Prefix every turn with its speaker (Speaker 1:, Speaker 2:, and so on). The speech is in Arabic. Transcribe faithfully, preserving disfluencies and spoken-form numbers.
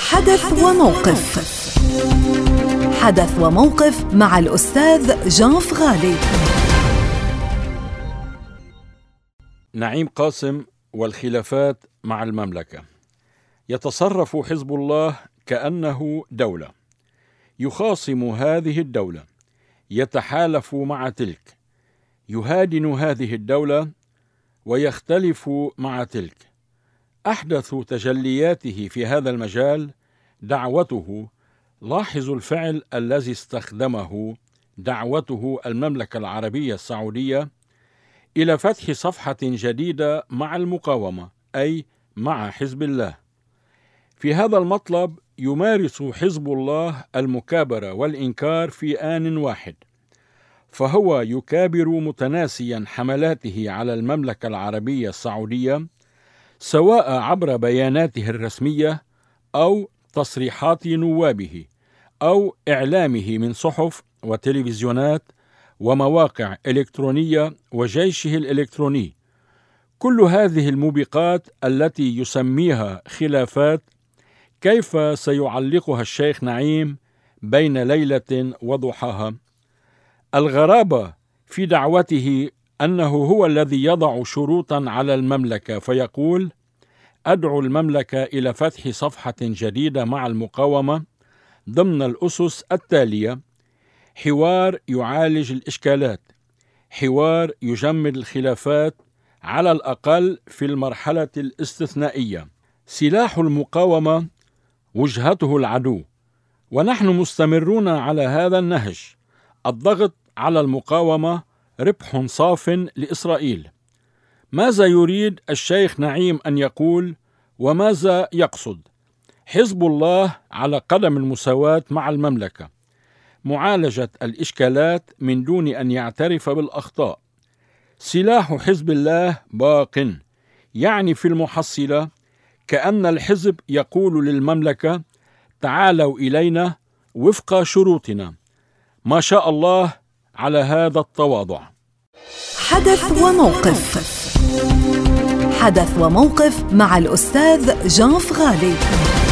Speaker 1: حدث وموقف. حدث وموقف مع الأستاذ جانف غالي.
Speaker 2: نعيم قاسم والخلافات مع المملكة. يتصرف حزب الله كأنه دولة، يخاصم هذه الدولة، يتحالف مع تلك، يهادن هذه الدولة ويختلف مع تلك. أحدث تجلياته في هذا المجال دعوته، لاحظوا الفعل الذي استخدمه، دعوته المملكة العربية السعودية إلى فتح صفحة جديدة مع المقاومة، أي مع حزب الله. في هذا المطلب يمارس حزب الله المكابرة والإنكار في آن واحد، فهو يكابر متناسيا حملاته على المملكة العربية السعودية، سواء عبر بياناته الرسمية أو تصريحات نوابه أو إعلامه من صحف وتلفزيونات ومواقع إلكترونية وجيشه الإلكتروني. كل هذه الموبقات التي يسميها خلافات، كيف سيعلقها الشيخ نعيم بين ليلة وضحاها؟ الغرابة في دعوته أنه هو الذي يضع شروطا على المملكة، فيقول: أدعو المملكة إلى فتح صفحة جديدة مع المقاومة ضمن الأسس التالية: حوار يعالج الإشكالات، حوار يجمد الخلافات على الأقل في المرحلة الاستثنائية. سلاح المقاومة وجهته العدو، ونحن مستمرون على هذا النهج. الضغط على المقاومة ربح صاف لإسرائيل. ماذا يريد الشيخ نعيم أن يقول وماذا يقصد؟ حزب الله على قدم المساواة مع المملكة، معالجة الإشكالات من دون أن يعترف بالأخطاء. سلاح حزب الله باق، يعني في المحصلة كأن الحزب يقول للمملكة: تعالوا إلينا وفق شروطنا. ما شاء الله على هذا التواضع.
Speaker 1: حدث وموقف. حدث وموقف مع الأستاذ جانف غالي.